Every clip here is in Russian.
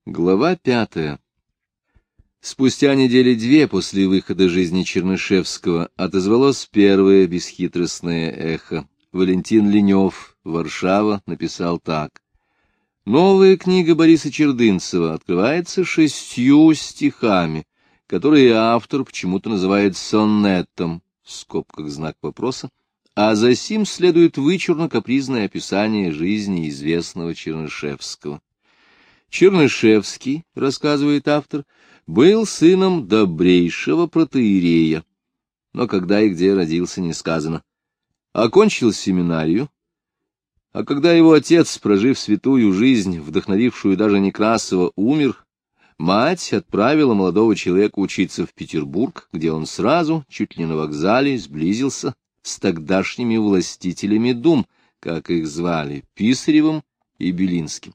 Глава 5. Спустя недели две после выхода «Жизни Чернышевского» отозвалось первое бесхитростное эхо. Валентин Ленев, Варшава, написал так. Новая книга Бориса Чердынцева открывается 6 стихами, которые автор почему-то называет сонетом, в скобках знак вопроса, а засим следует вычурно-капризное описание жизни известного Чернышевского. Чернышевский, рассказывает автор, был сыном добрейшего протоиерея, но когда и где родился, не сказано. Окончил семинарию, а когда его отец, прожив святую жизнь, вдохновившую даже Некрасова, умер, мать отправила молодого человека учиться в Петербург, где он сразу, чуть ли не на вокзале, сблизился с тогдашними властителями дум, как их звали, Писаревым и Белинским.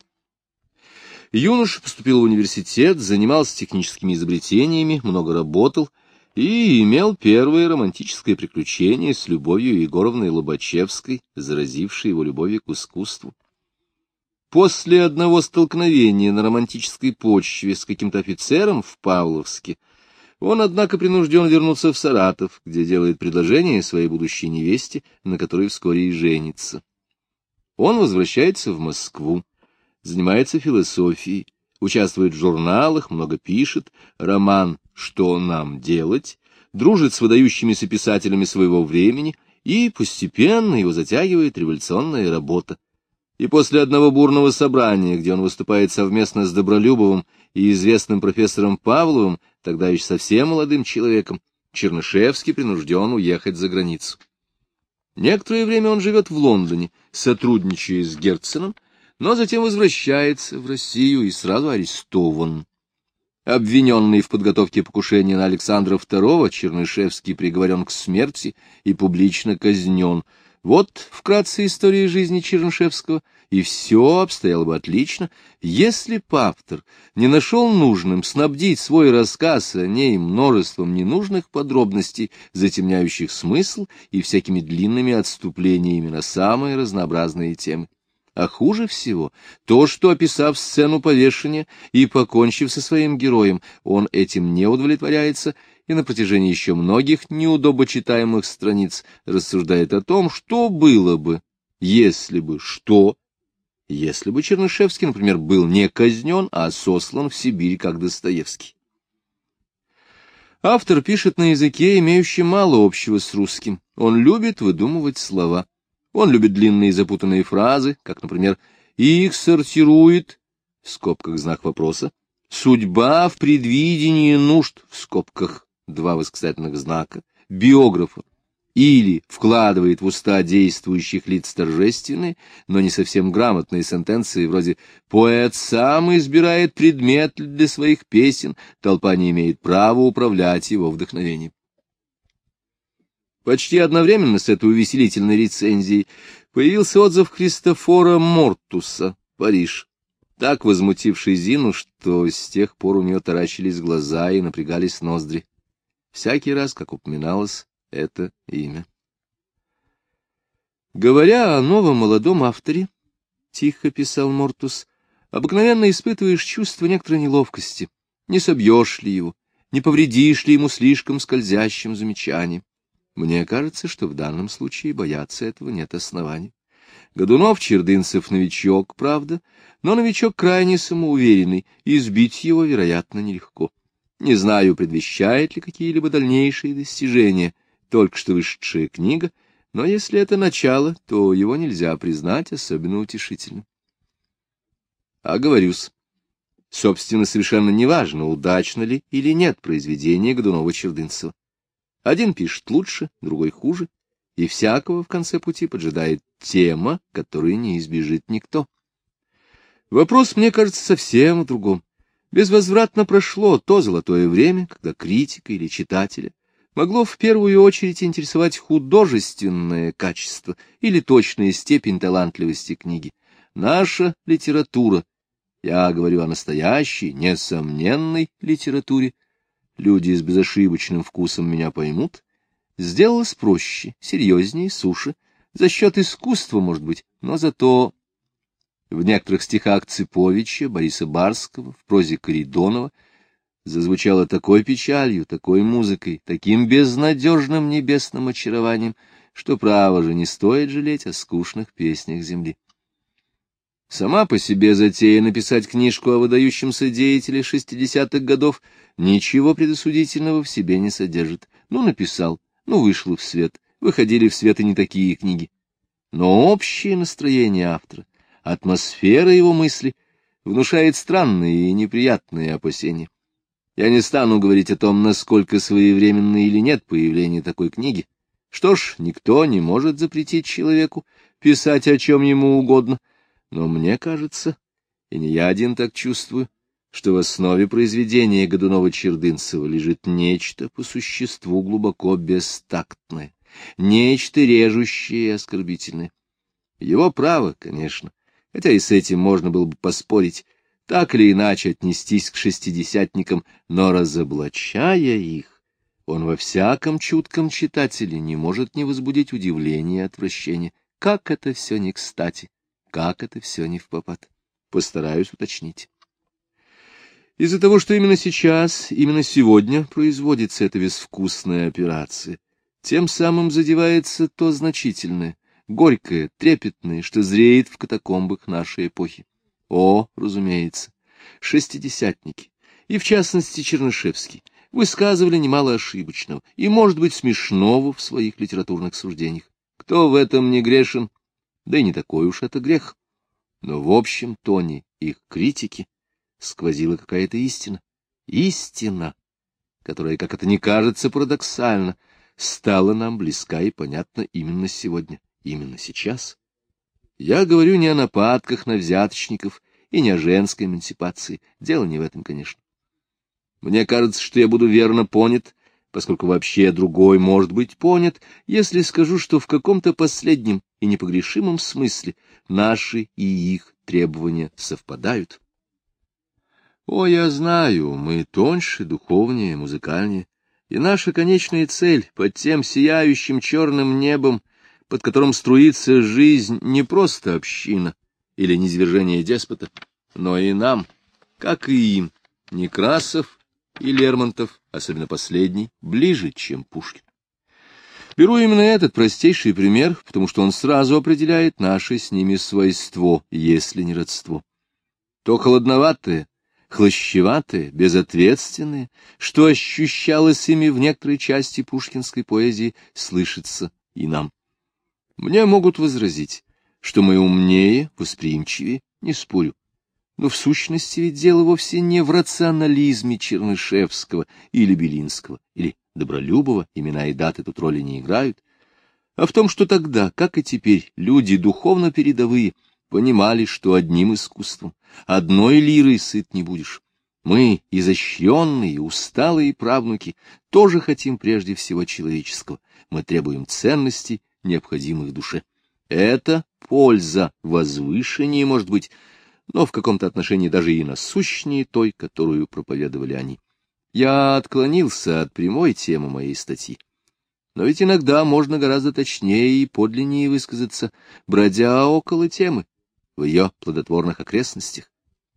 Юноша поступил в университет, занимался техническими изобретениями, много работал и имел первое романтическое приключение с Любовью Егоровной Лобачевской, заразившей его любовью к искусству. После одного столкновения на романтической почве с каким-то офицером в Павловске он, однако, принужден вернуться в Саратов, где делает предложение своей будущей невесте, на которой вскоре и женится. Он возвращается в Москву, занимается философией, участвует в журналах, много пишет, роман «Что нам делать?», дружит с выдающимися писателями своего времени, и постепенно его затягивает революционная работа. И после одного бурного собрания, где он выступает совместно с Добролюбовым и известным профессором Павловым, тогда еще совсем молодым человеком, Чернышевский принужден уехать за границу. Некоторое время он живет в Лондоне, сотрудничая с Герценом, но затем возвращается в Россию и сразу арестован. Обвиненный в подготовке покушения на Александра II, Чернышевский приговорен к смерти и публично казнен. Вот вкратце история жизни Чернышевского, и все обстояло бы отлично, если б автор не нашел нужным снабдить свой рассказ о ней множеством ненужных подробностей, затемняющих смысл и всякими длинными отступлениями на самые разнообразные темы. А хуже всего то, что, описав сцену повешения и покончив со своим героем, он этим не удовлетворяется и на протяжении еще многих неудобочитаемых страниц рассуждает о том, что было бы, если бы Чернышевский, например, был не казнен, а сослан в Сибирь, как Достоевский. Автор пишет на языке, имеющем мало общего с русским. Он любит выдумывать слова. Он любит длинные запутанные фразы, как, например, «их сортирует», в скобках знак вопроса, «судьба в предвидении нужд», в скобках два восклицательных знака, биографа, или вкладывает в уста действующих лиц торжественные, но не совсем грамотные сентенции, вроде «поэт сам избирает предмет для своих песен, толпа не имеет права управлять его вдохновением». Почти одновременно с этой увеселительной рецензией появился отзыв Христофора Мортуса, Париж, так возмутивший Зину, что с тех пор у нее таращились глаза и напрягались ноздри. Всякий раз, как упоминалось это имя. Говоря о новом молодом авторе, тихо писал Мортус, обыкновенно испытываешь чувство некоторой неловкости. Не собьешь ли его, не повредишь ли ему слишком скользящим замечанием. Мне кажется, что в данном случае бояться этого нет оснований. Годунов-Чердынцев новичок, правда, но новичок крайне самоуверенный, и сбить его, вероятно, нелегко. Не знаю, предвещает ли какие-либо дальнейшие достижения только что вышедшая книга, но если это начало, то его нельзя признать особенно утешительным. Оговорюсь. Собственно, совершенно неважно, удачно ли или нет произведение Годунова-Чердынцева. Один пишет лучше, другой хуже, и всякого в конце пути поджидает тема, которую не избежит никто. Вопрос, мне кажется, совсем в другом. Безвозвратно прошло то золотое время, когда критика или читателя могло в первую очередь интересовать художественное качество или точная степень талантливости книги. Наша литература, я говорю о настоящей, несомненной литературе, люди с безошибочным вкусом меня поймут, сделалось проще, серьезнее, суше, за счет искусства, может быть, но зато В некоторых стихах Цыповича, Бориса Барского, в прозе Коридонова зазвучало такой печалью, такой музыкой, таким безнадежным небесным очарованием, что, право же, не стоит жалеть о скучных песнях земли. Сама по себе затея написать книжку о выдающемся деятеле 60-х годов ничего предосудительного в себе не содержит. Ну, написал, ну, вышло в свет, выходили в свет и не такие книги. Но общее настроение автора, атмосфера его мысли внушает странные и неприятные опасения. Я не стану говорить о том, насколько своевременно или нет появление такой книги. Что ж, никто не может запретить человеку писать о чем ему угодно, но мне кажется, и не я один так чувствую, что в основе произведения Годунова-Чердынцева лежит нечто по существу глубоко бестактное, нечто режущее и оскорбительное. Его право, конечно, хотя и с этим можно было бы поспорить, так или иначе отнестись к шестидесятникам, но разоблачая их, он во всяком чутком читателе не может не возбудить удивления и отвращения. Как это все не кстати, как это все не впопад. Постараюсь уточнить. Из-за того, что именно сейчас, именно сегодня производится эта безвкусная операция, тем самым задевается то значительное, горькое, трепетное, что зреет в катакомбах нашей эпохи. О, разумеется, шестидесятники, и в частности Чернышевский, высказывали немало ошибочного и, может быть, смешного в своих литературных суждениях. Кто в этом не грешен, да и не такой уж это грех. Но в общем тоне их критики сквозила какая-то истина. Истина, которая, как это ни кажется парадоксально, стала нам близка и понятна именно сегодня, именно сейчас. Я говорю не о нападках на взяточников и не о женской эмансипации. Дело не в этом, конечно. Мне кажется, что я буду верно понят, поскольку вообще другой может быть понят, если скажу, что в каком-то последнем и непогрешимом смысле наши и их требования совпадают. О, я знаю, мы тоньше, духовнее, музыкальнее, и наша конечная цель под тем сияющим черным небом, под которым струится жизнь, не просто община или низвержение деспота, но и нам, как и им, Некрасов и Лермонтов, особенно последний, ближе, чем Пушкин. Беру именно этот простейший пример, потому что он сразу определяет наше с ними свойство, если не родство. То холодноватое, хлощеватое, безответственное, что ощущалось ими в некоторой части пушкинской поэзии, слышится и нам. Мне могут возразить, что мы умнее, восприимчивее, не спорю. Но в сущности ведь дело вовсе не в рационализме Чернышевского или Белинского, или Добролюбова, имена и даты тут роли не играют, а в том, что тогда, как и теперь, люди духовно передовые понимали, что одним искусством, одной лирой сыт не будешь. Мы, изощренные, усталые правнуки, тоже хотим прежде всего человеческого. Мы требуем ценностей, необходимых душе. Это польза возвышеннее, может быть, но в каком-то отношении даже и насущнее той, которую проповедовали они. Я отклонился от прямой темы моей статьи. Но ведь иногда можно гораздо точнее и подлиннее высказаться, бродя около темы, в ее плодотворных окрестностях.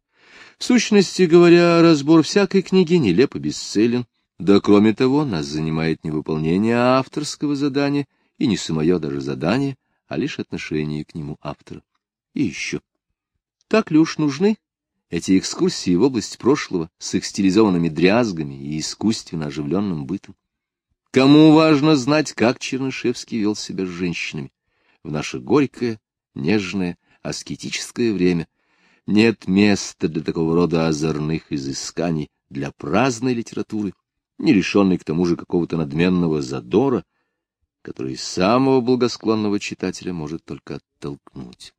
В сущности говоря, разбор всякой книги нелепо бесцелен, да кроме того нас занимает не выполнение авторского задания и не самое даже задание, а лишь отношение к нему автора. И еще. Так ли уж нужны эти экскурсии в область прошлого с их стилизованными дрязгами и искусственно оживленным бытом? Кому важно знать, как Чернышевский вел себя с женщинами? В наше горькое, нежное, аскетическое время нет места для такого рода озорных изысканий, для праздной литературы, не лишенной к тому же какого-то надменного задора, который самого благосклонного читателя может только оттолкнуть.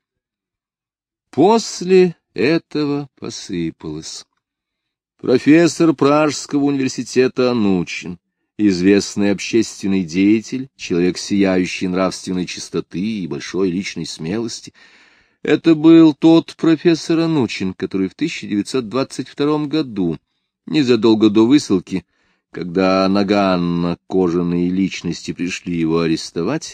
После этого посыпалось. Профессор Пражского университета Анучин, известный общественный деятель, человек сияющий нравственной чистоты и большой личной смелости, это был тот профессор Анучин, который в 1922 году, незадолго до высылки, когда наганно кожаные личности пришли его арестовать,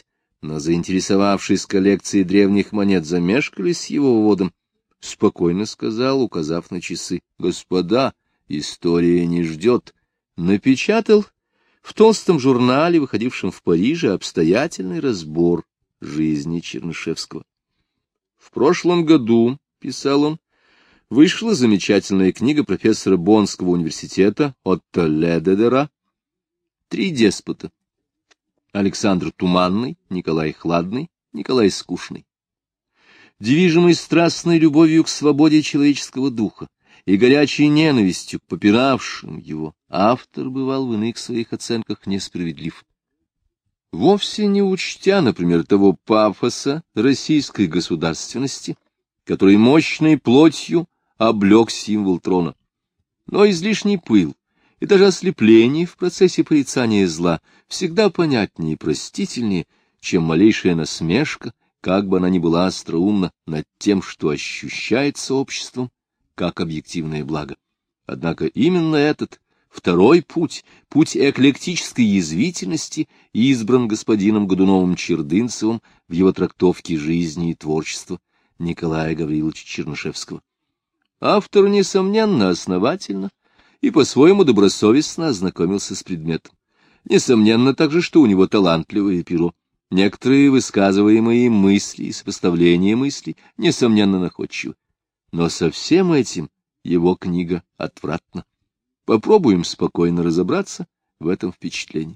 но, заинтересовавшись коллекцией древних монет, замешкались с его вводом, спокойно сказал, указав на часы: «Господа, история не ждет». Напечатал в толстом журнале, выходившем в Париже, обстоятельный разбор жизни Чернышевского. «В прошлом году, — писал он, — вышла замечательная книга профессора Боннского университета Отто Ледедера «Три деспота». Александр Туманный, Николай Хладный, Николай Скучный. Движимый страстной любовью к свободе человеческого духа и горячей ненавистью к попиравшим его, автор бывал в иных своих оценках несправедлив. Вовсе не учтя, например, того пафоса российской государственности, который мощной плотью облег символ трона, но излишний пыл и даже ослепление в процессе порицания зла всегда понятнее и простительнее, чем малейшая насмешка, как бы она ни была остроумна, над тем, что ощущается обществом как объективное благо. Однако именно этот второй путь, путь эклектической язвительности, избран господином Годуновым-Чердынцевым в его трактовке жизни и творчества Николая Гавриловича Чернышевского. Автор, несомненно, основательно и по-своему добросовестно ознакомился с предметом. Несомненно также, что у него талантливое перо. Некоторые высказываемые мысли и сопоставления мыслей, несомненно, находчивы. Но со всем этим его книга отвратна. Попробуем спокойно разобраться в этом впечатлении.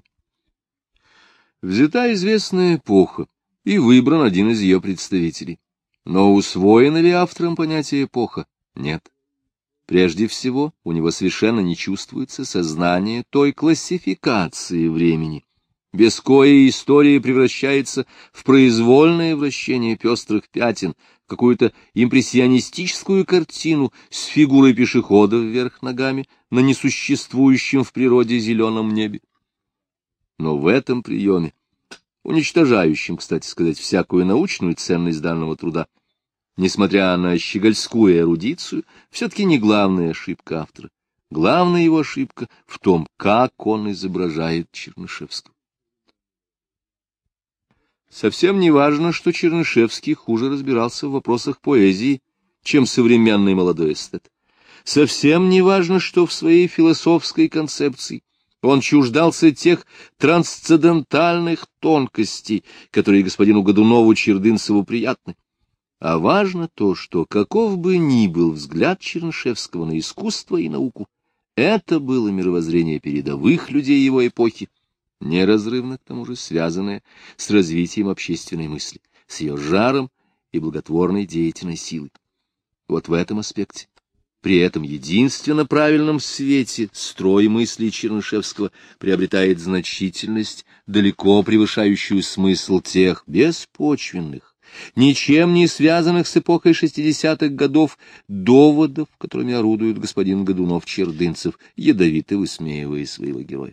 Взята известная эпоха, и выбран один из ее представителей. Но усвоено ли автором понятие эпоха? Нет. Прежде всего, у него совершенно не чувствуется сознание той классификации времени, без коей история превращается в произвольное вращение пестрых пятен, в какую-то импрессионистическую картину с фигурой пешехода вверх ногами на несуществующем в природе зеленом небе. Но в этом приеме, уничтожающем, кстати сказать, всякую научную ценность данного труда, несмотря на щегольскую эрудицию, все-таки не главная ошибка автора. Главная его ошибка в том, как он изображает Чернышевского. Совсем не важно, что Чернышевский хуже разбирался в вопросах поэзии, чем современный молодой эстет. Совсем не важно, что в своей философской концепции он чуждался тех трансцендентальных тонкостей, которые господину Годунову-Чердынцеву приятны. А важно то, что, каков бы ни был взгляд Чернышевского на искусство и науку, это было мировоззрение передовых людей его эпохи, неразрывно к тому же связанное с развитием общественной мысли, с ее жаром и благотворной деятельной силой. Вот в этом аспекте, при этом единственно правильном свете, строй мыслей Чернышевского приобретает значительность, далеко превышающую смысл тех беспочвенных, ничем не связанных с эпохой 60-х годов доводов, которыми орудует господин Годунов-Чердынцев, ядовито высмеивая своего героя.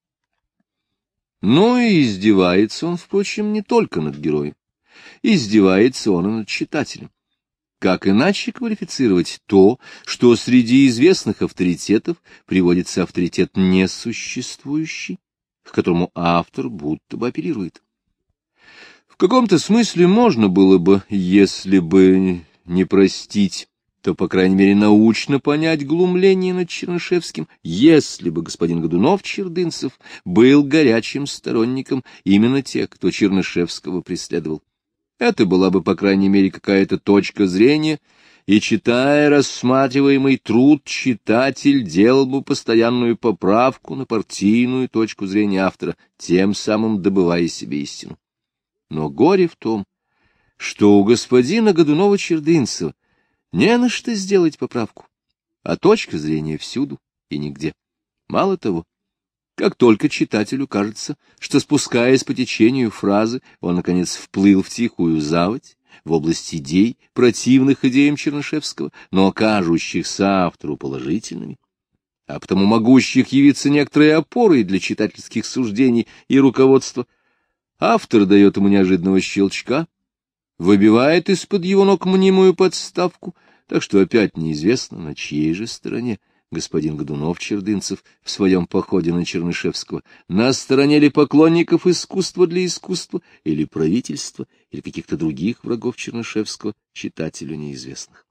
Но и издевается он, впрочем, не только над героем. Издевается он и над читателем. Как иначе квалифицировать то, что среди известных авторитетов приводится авторитет несуществующий, к которому автор будто бы апеллирует? В каком-то смысле можно было бы, если бы не простить, то, по крайней мере, научно понять глумление над Чернышевским, если бы господин Годунов-Чердынцев был горячим сторонником именно тех, кто Чернышевского преследовал. Это была бы, по крайней мере, какая-то точка зрения, и, читая рассматриваемый труд, читатель делал бы постоянную поправку на партийную точку зрения автора, тем самым добывая себе истину. Но горе в том, что у господина Годунова-Чердынцева не на что сделать поправку, а точка зрения всюду и нигде. Мало того, как только читателю кажется, что, спускаясь по течению фразы, он, наконец, вплыл в тихую заводь, в область идей, противных идеям Чернышевского, но кажущихся автору положительными, а потому могущих явиться некоторой опорой для читательских суждений и руководства, автор дает ему неожиданного щелчка, выбивает из-под его ног мнимую подставку, так что опять неизвестно, на чьей же стороне господин Годунов-Чердынцев в своем походе на Чернышевского, на стороне ли поклонников искусства для искусства, или правительства, или каких-то других врагов Чернышевского, читателю неизвестных.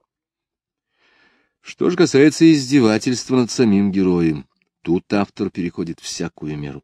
Что же касается издевательства над самим героем, тут автор переходит всякую меру.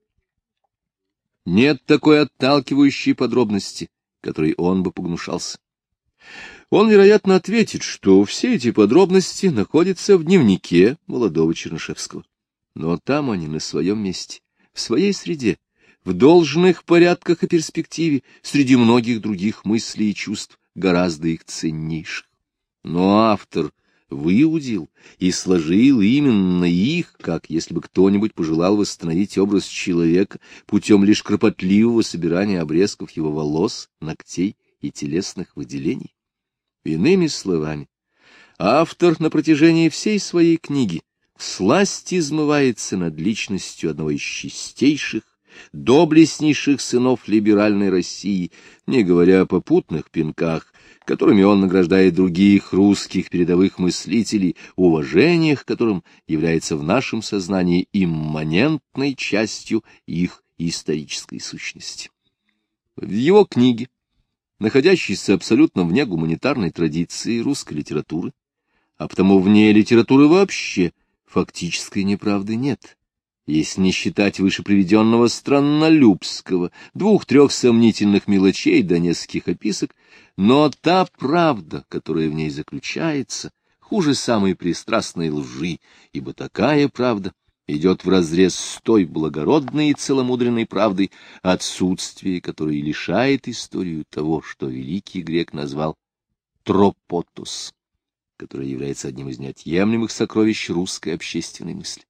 Нет такой отталкивающей подробности, которой он бы погнушался. Он, вероятно, ответит, что все эти подробности находятся в дневнике молодого Чернышевского. Но там они на своем месте, в своей среде, в должных порядках и перспективе, среди многих других мыслей и чувств, гораздо их ценнейших. Но автор выудил и сложил именно их, как если бы кто-нибудь пожелал восстановить образ человека путем лишь кропотливого собирания обрезков его волос, ногтей и телесных выделений. Иными словами, автор на протяжении всей своей книги всласть измывается над личностью одного из чистейших, доблестнейших сынов либеральной России, не говоря о попутных пинках, которыми он награждает других русских передовых мыслителей, уважение к которым является в нашем сознании имманентной частью их исторической сущности. В его книге, находящейся абсолютно вне гуманитарной традиции русской литературы, а потому вне литературы вообще, фактической неправды нет, если не считать выше приведенного страннолюбского, 2-3 сомнительных мелочей до нескольких описок, но та правда, которая в ней заключается, хуже самой пристрастной лжи, ибо такая правда идет вразрез с той благородной и целомудренной правдой, отсутствие которой лишает историю того, что великий грек назвал тропотос, которое является одним из неотъемлемых сокровищ русской общественной мысли.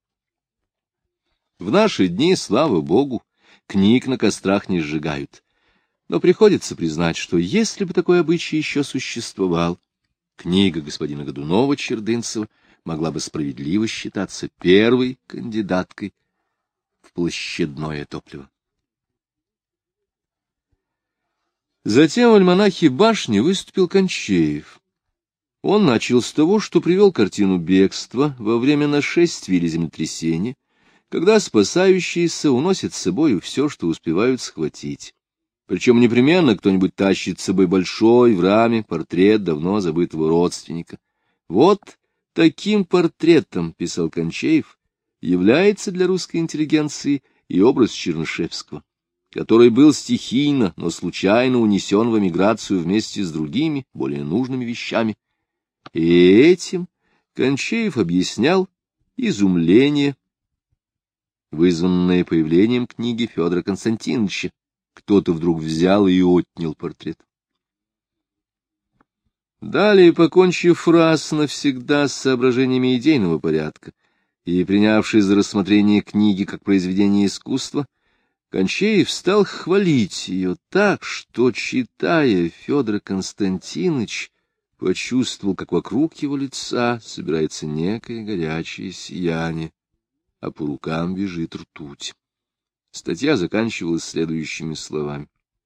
В наши дни, слава Богу, книг на кострах не сжигают, но приходится признать, что если бы такой обычай еще существовал, книга господина Годунова-Чердынцева могла бы справедливо считаться первой кандидаткой в площадное топливо. Затем в альманахе «Башни» выступил Кончеев. Он начал с того, что привел картину бегства во время нашествия или землетрясения, когда спасающиеся уносят с собой все, что успевают схватить. Причем непременно кто-нибудь тащит с собой большой в раме портрет давно забытого родственника. Вот таким портретом, писал Кончеев, является для русской интеллигенции и образ Чернышевского, который был стихийно, но случайно унесен в эмиграцию вместе с другими, более нужными вещами. И этим Кончеев объяснял изумление, вызванное появлением книги Федора Константиновича. Кто-то вдруг взял и отнял портрет. Далее, покончив раз навсегда с соображениями идейного порядка и принявшись за рассмотрение книги как произведения искусства, Кончеев стал хвалить ее так, что, читая, Федор Константинович почувствовал, как вокруг его лица собирается некое горячее сияние, а по рукам бежит ртуть. Статья заканчивалась следующими словами.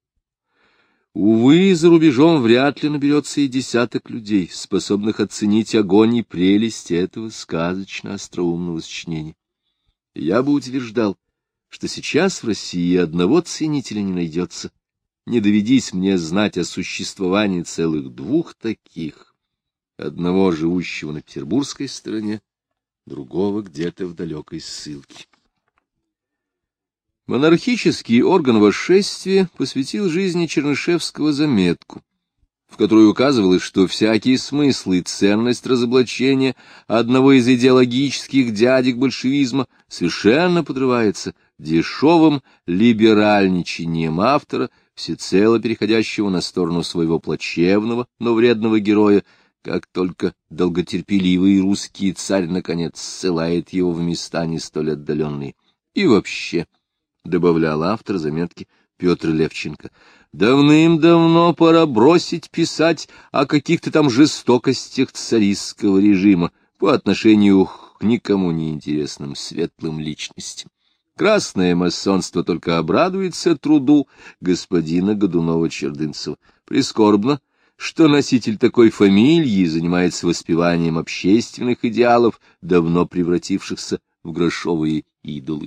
Увы, за рубежом вряд ли наберется и десяток людей, способных оценить огонь и прелесть этого сказочно-остроумного сочинения. Я бы утверждал, что сейчас в России одного ценителя не найдется. Не доведись мне знать о существовании целых 2 таких, одного живущего на петербургской стороне, другого где-то в далекой ссылке. Монархический орган восшествия посвятил жизни Чернышевского заметку, в которой указывалось, что всякий смысл и ценность разоблачения одного из идеологических дядек большевизма совершенно подрывается дешевым либеральничанием автора, всецело переходящего на сторону своего плачевного, но вредного героя, как только долготерпеливый русский царь наконец ссылает его в места не столь отдаленные. И вообще, добавлял автор заметки Петр Левченко, давным-давно пора бросить писать о каких-то там жестокостях царистского режима по отношению к никому не интересным светлым личностям. Красное масонство только обрадуется труду господина Годунова-Чердынцева. Прискорбно, что носитель такой фамилии занимается воспеванием общественных идеалов, давно превратившихся в грошовые идолы.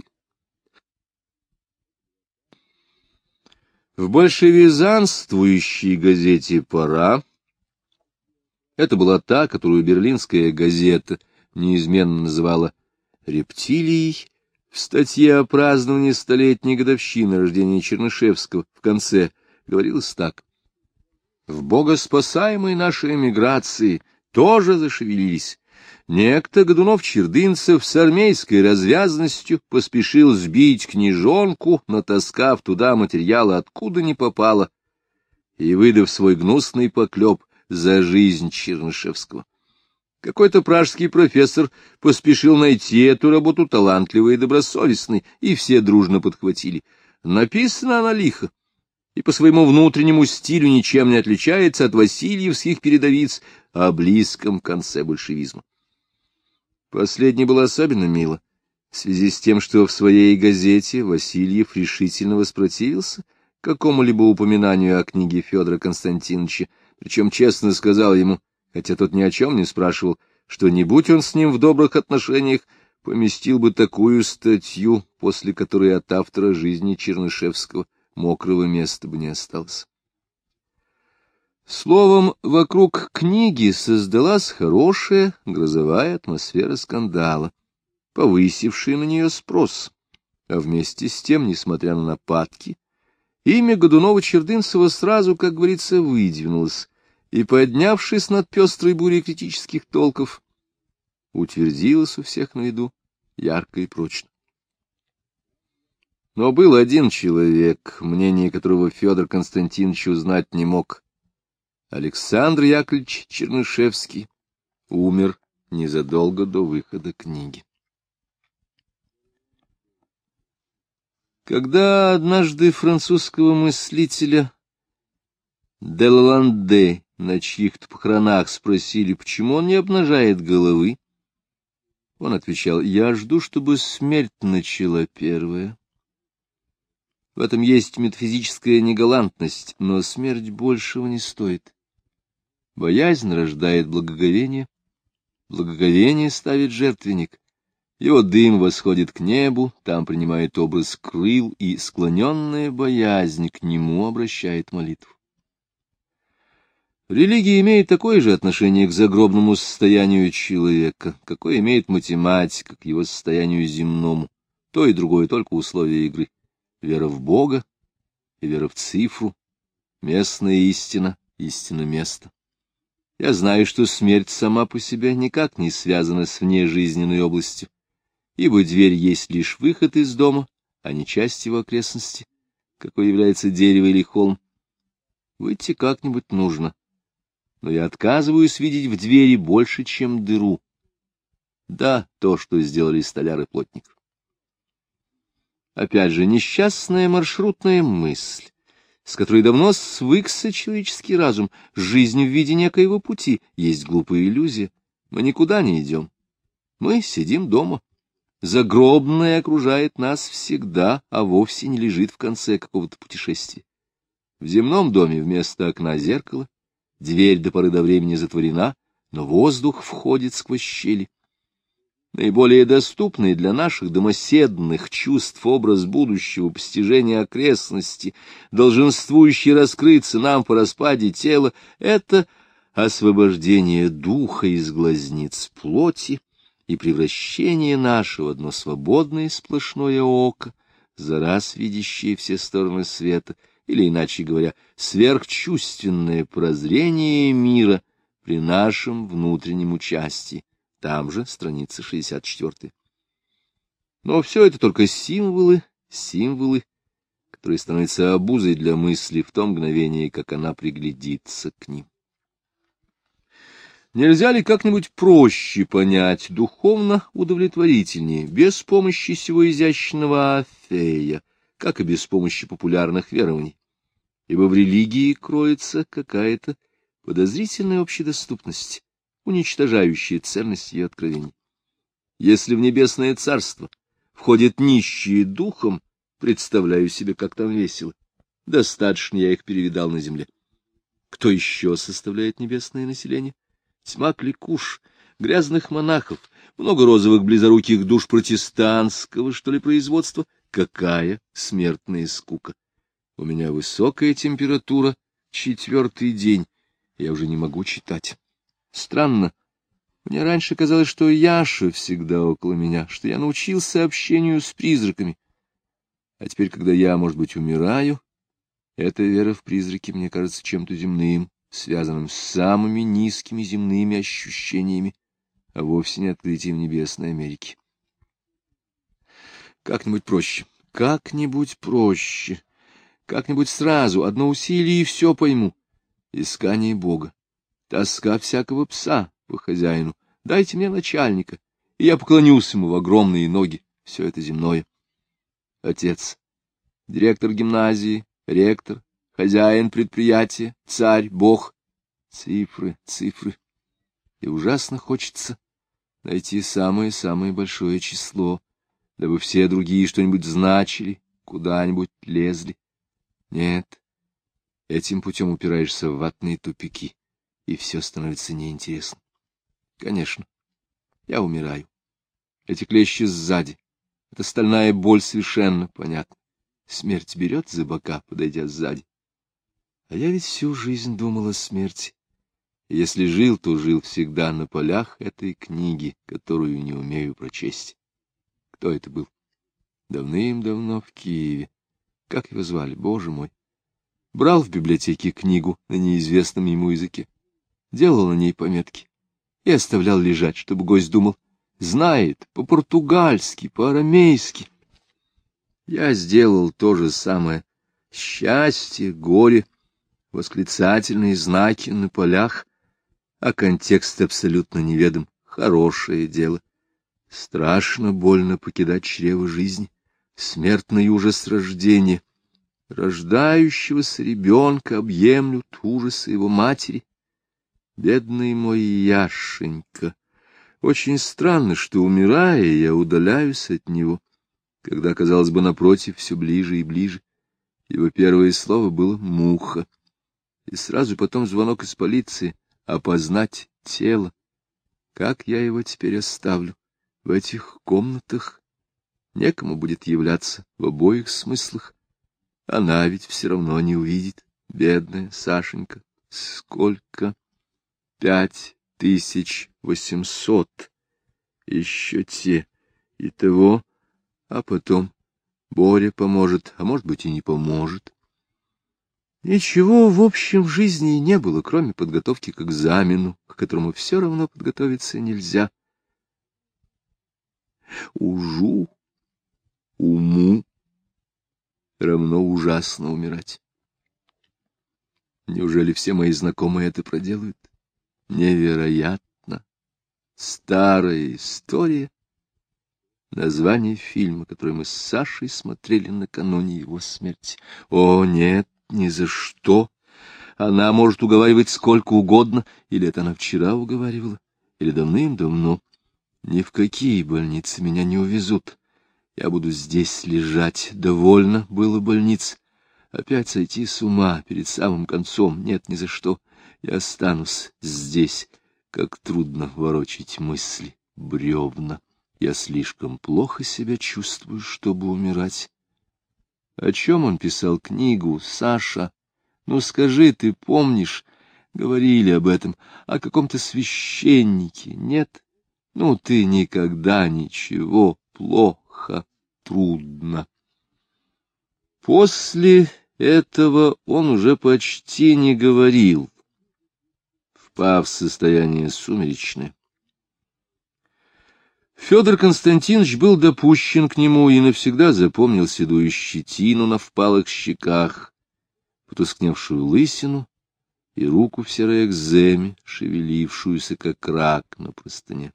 В большевизанствующей газете «Пора», это была та, которую берлинская газета неизменно называла «рептилией», в статье о праздновании столетней годовщины рождения Чернышевского в конце говорилось так: «В богоспасаемой нашей эмиграции тоже зашевелились. Некто Годунов-Чердынцев с армейской развязностью поспешил сбить книжонку, натаскав туда материалы откуда не попало, и выдав свой гнусный поклеп за жизнь Чернышевского. Какой-то пражский профессор поспешил найти эту работу талантливой и добросовестной, и все дружно подхватили. Написана она лихо, и по своему внутреннему стилю ничем не отличается от васильевских передовиц о близком конце большевизма». Последнее было особенно мило, в связи с тем, что в своей газете Васильев решительно воспротивился какому-либо упоминанию о книге Федора Константиновича, причем честно сказал ему, хотя тот ни о чем не спрашивал, что не будь он с ним в добрых отношениях, поместил бы такую статью, после которой от автора жизни Чернышевского мокрого места бы не осталось. Словом, вокруг книги создалась хорошая грозовая атмосфера скандала, повысившая на нее спрос, а вместе с тем, несмотря на нападки, имя Годунова-Чердынцева сразу, как говорится, выдвинулось, и, поднявшись над пестрой бурей критических толков, утвердилось у всех на виду ярко и прочно. Но был один человек, мнение которого Федор Константинович узнать не мог. Александр Яковлевич Чернышевский умер незадолго до выхода книги. Когда однажды французского мыслителя де Лаланде на чьих-то похоронах спросили, почему он не обнажает головы, он отвечал: «Я жду, чтобы смерть начала первая». В этом есть метафизическая негалантность, но смерть большего не стоит. Боязнь рождает благоговение, благоговение ставит жертвенник, его дым восходит к небу, там принимает образ крыл, и склоненная боязнь к нему обращает молитву. Религия имеет такое же отношение к загробному состоянию человека, какое имеет математика к его состоянию земному. То и другое только условия игры. Вера в Бога и вера в цифру, местная истина, истина места. Я знаю, что смерть сама по себе никак не связана с внежизненной областью, ибо дверь есть лишь выход из дома, а не часть его окрестности, какой является дерево или холм. Выйти как-нибудь нужно, но я отказываюсь видеть в двери больше, чем дыру. Да, то, что сделали столяр и плотник. Опять же, несчастная маршрутная мысль, с которой давно свыкся человеческий разум, жизнь в виде некоего пути, есть глупая иллюзия. Мы никуда не идем. Мы сидим дома. Загробное окружает нас всегда, а вовсе не лежит в конце какого-то путешествия. В земном доме вместо окна зеркало, дверь до поры до времени затворена, но воздух входит сквозь щели. Наиболее доступный для наших домоседных чувств образ будущего постижения окрестности, долженствующий раскрыться нам по распаде тела, — это освобождение духа из глазниц плоти и превращение нашего в одно свободное сплошное око, за раз видящее все стороны света, или, иначе говоря, сверхчувственное прозрение мира при нашем внутреннем участии. Там же страница 64. Но все это только символы, которые становятся обузой для мысли в том мгновении, как она приглядится к ним. Нельзя ли как-нибудь проще понять, духовно удовлетворительнее, без помощи сего изящного Орфея, как и без помощи популярных верований? Ибо в религии кроется какая-то подозрительная общедоступность, уничтожающая ценность ее откровений. Если в небесное царство входят нищие духом, представляю себе, как там весело. Достаточно я их перевидал на земле. Кто еще составляет небесное население? Тьма кликуш, грязных монахов, много розовых близоруких душ протестантского, что ли, производства. Какая смертная скука! У меня высокая температура, 4-й день, я уже не могу читать. Странно, мне раньше казалось, что Яша всегда около меня, что я научился общению с призраками. А теперь, когда я, может быть, умираю, эта вера в призраки мне кажется чем-то земным, связанным с самыми низкими земными ощущениями, а вовсе не открытием небесной Америки. Как-нибудь проще, как-нибудь проще, как-нибудь сразу, одно усилие и все пойму. Искание Бога, тоска всякого пса по хозяину. Дайте мне начальника, и я поклонюсь ему в огромные ноги. Все это земное. Отец, директор гимназии, ректор, хозяин предприятия, царь, бог. Цифры, цифры. И ужасно хочется найти самое-самое большое число, дабы все другие что-нибудь значили, куда-нибудь лезли. Нет, этим путем упираешься в ватные тупики, и все становится неинтересным. Конечно, я умираю. Эти клещи сзади. Эта стальная боль совершенно понятна. Смерть берет за бока, подойдя сзади. А я ведь всю жизнь думал о смерти. И если жил, то жил всегда на полях этой книги, которую не умею прочесть. Кто это был? Давным-давно в Киеве. Как его звали, боже мой? Брал в библиотеке книгу на неизвестном ему языке, делал на ней пометки и оставлял лежать, чтобы гость думал, знает по-португальски, по-арамейски. Я сделал то же самое. Счастье, горе, восклицательные знаки на полях, а контекст абсолютно неведом. Хорошее дело. Страшно больно покидать чрево жизни, смертный ужас рождения. Рождающегося ребенка объемлют ужасы его матери. Бедный мой Яшенька! Очень странно, что, умирая, я удаляюсь от него, когда, казалось бы, напротив, все ближе и ближе. Его первое слово было «муха», и сразу потом звонок из полиции — опознать тело. Как я его теперь оставлю в этих комнатах? Некому будет являться в обоих смыслах. Она ведь все равно не увидит, бедная Сашенька. Сколько? 5800. Еще те. Итого. А потом Боря поможет, а может быть и не поможет. Ничего, в общем, в жизни не было, кроме подготовки к экзамену, к которому все равно подготовиться нельзя. Ужу, уму равно ужасно умирать. Неужели все мои знакомые это проделают? Невероятно. Старая история. Название фильма, который мы с Сашей смотрели накануне его смерти. О, нет, ни за что. Она может уговаривать сколько угодно, или это она вчера уговаривала, или давным-давно. Ни в какие больницы меня не увезут. Я буду здесь лежать. Довольно было больниц. Опять сойти с ума перед самым концом. Нет, ни за что. Я останусь здесь. Как трудно ворочать мысли. Бревна. Я слишком плохо себя чувствую, чтобы умирать. О чем он писал книгу, Саша? Ну, скажи, ты помнишь? Говорили об этом. О каком-то священнике. Нет? Ну, ты никогда ничего. Плохо, трудно. После этого он уже почти не говорил, впав в состояние сумеречное. Федор Константинович был допущен к нему и навсегда запомнил седую щетину на впалых щеках, потускневшую лысину и руку в серой экземе, шевелившуюся, как рак на простыне.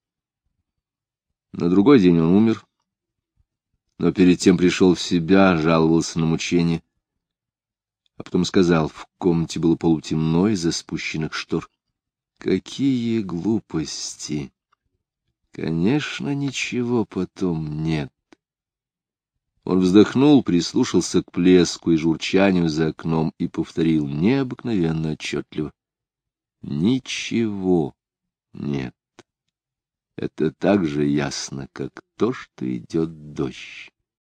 На другой день он умер, но перед тем пришел в себя, жаловался на мучения, а потом сказал, в комнате было полутемно из-за спущенных штор: «Какие глупости! Конечно, ничего потом нет. Он вздохнул, прислушался к плеску и журчанию за окном и повторил необыкновенно отчетливо: ничего нет. Это так же ясно, как то, что идет дождь.